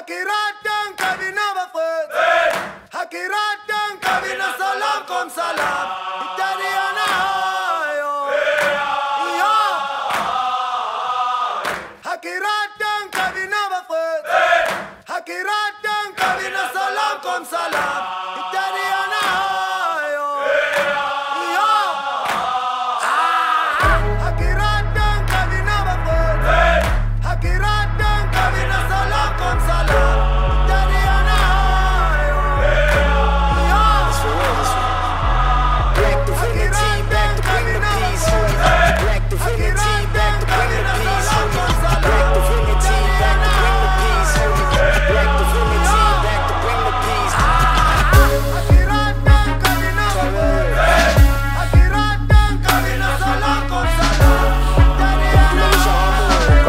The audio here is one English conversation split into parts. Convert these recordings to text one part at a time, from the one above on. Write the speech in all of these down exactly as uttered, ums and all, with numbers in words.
Hakiratan kabina bafet, hakiratan kabina salam kom salam. Italiana yo, yo. Hakiratan kabina bafet, hakiratan kabina salam kom salam. Italiana yo, yo. Hakiratan kabina bafet, hakiratan kabina salam kom salam. Italiana yo, yo. Black divinity, back to bring the peace. Black divinity, back to bring the peace. Black divinity, back to bring the peace. Black divinity, back to bring the peace. Hakiratan kabina bafet, hakiratan kabina salam kom salam. Italiana yo, yo.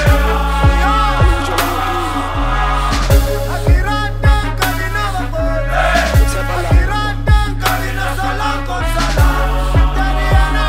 Hakiratan kabina bafet, hakiratan kabina salam kom salam. Italiana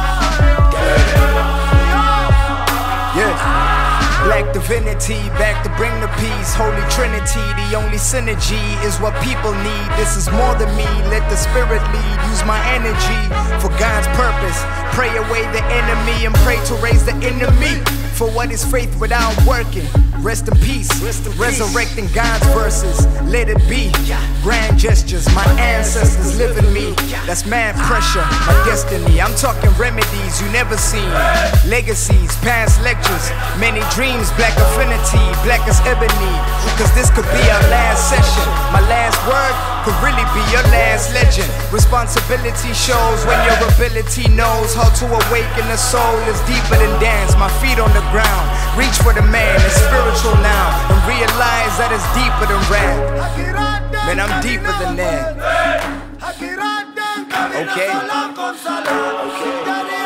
yo, yo. Yeah. Black divinity, back to bring the peace. Holy Trinity, the only synergy is what people need. This is more than me, let the spirit lead. Use my energy for God's purpose. Pray away the enemy and pray to raise the enemy. For what is faith without working? Rest in peace, resurrecting God's verses. Let it be. Grand gestures, my ancestors live in me. That's mad pressure, my destiny. I'm talking remedies you never seen. Legacies, past lectures, many dreams, black affinity, black as ebony. Cause this could be our last session. My last word could really be your last legend. Responsibility shows when your ability knows how to awaken the soul is deeper than dance. My feet on the ground, reach for the man, it's spiritual now. And realize that it's deeper than rap. Man, I'm deeper than that. Hakiratan kabina Okay. salam kom salam. Okay.